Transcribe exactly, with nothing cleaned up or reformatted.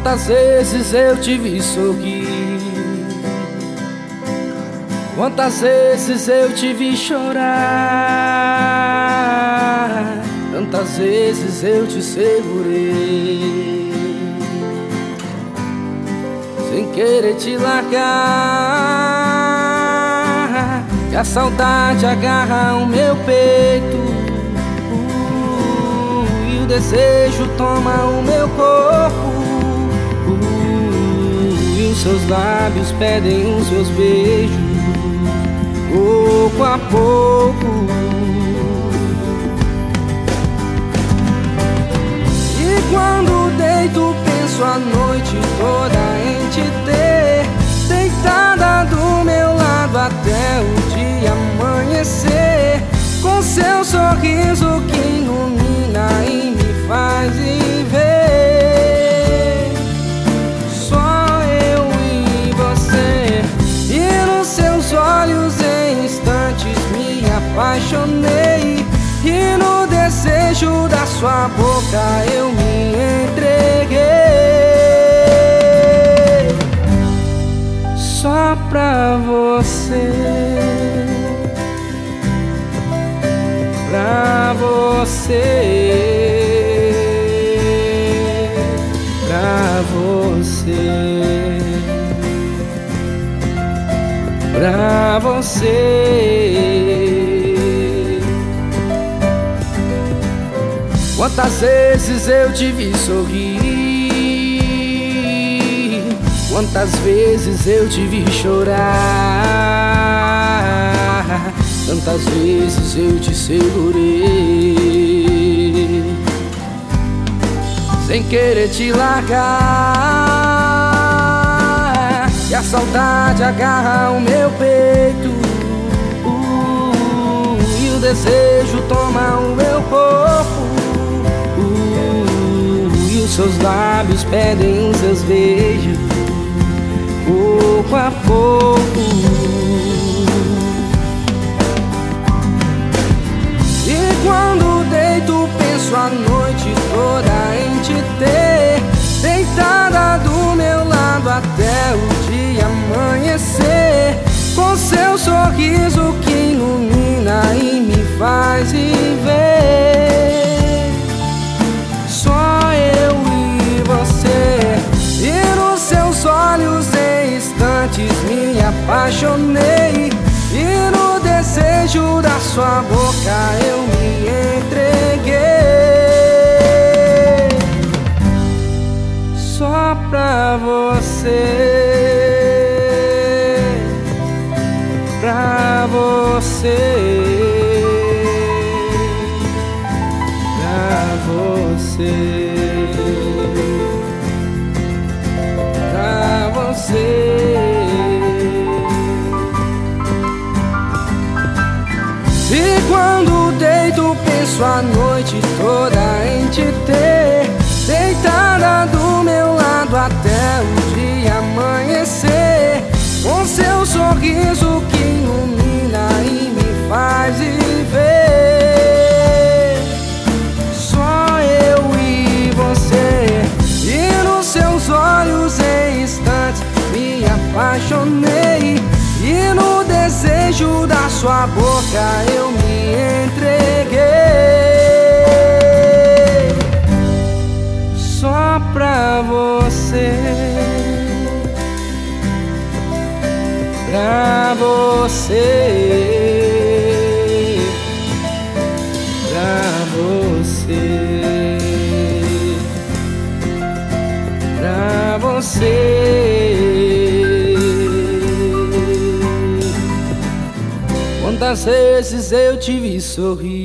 Quantas vezes eu te vi sorrir, quantas vezes eu te vi chorar, tantas vezes eu te segurei, sem querer te largar, e a saudade agarra o meu peito, uh, e o desejo toma o meu corpo, e os seus lábios pedem os meus beijos, pouco a pouco. E quando deito penso a noite toda em te ter, deitada do meu lado até o dia amanhecer, com seu sorriso que ilumina e me faz viver. Só eu e você, e nos seus olhos em instantes me apaixonei, e no desejo da sua boca eu me entreguei. Só pra você, pra você, pra você, pra você. Quantas vezes eu te vi sorrir, quantas vezes eu te vi chorar, tantas vezes eu te segurei, sem querer te largar, e a saudade agarra o meu peito, uh, e o desejo toma o meu corpo, seus lábios pedem os seus beijos, pouco a pouco. E quando deito penso a noite toda em te ter, deitada do meu lado até o dia amanhecer, com seu sorriso que ilumina e me faz viver. Só eu e você, e nos seus olhos em instantes me apaixonei, e no desejo da sua boca eu me entreguei. Só pra você, pra você, você, pra você. E quando deito penso a noite toda em te ter, deitada do meu lado até o dia amanhecer, com seu sorriso que ilumina e me faz viver. Seus olhos em instantes me apaixonei, e no desejo da sua boca eu me entreguei. Só pra você, pra você, pra você, pra você. Quantas vezes eu te vi sorrir,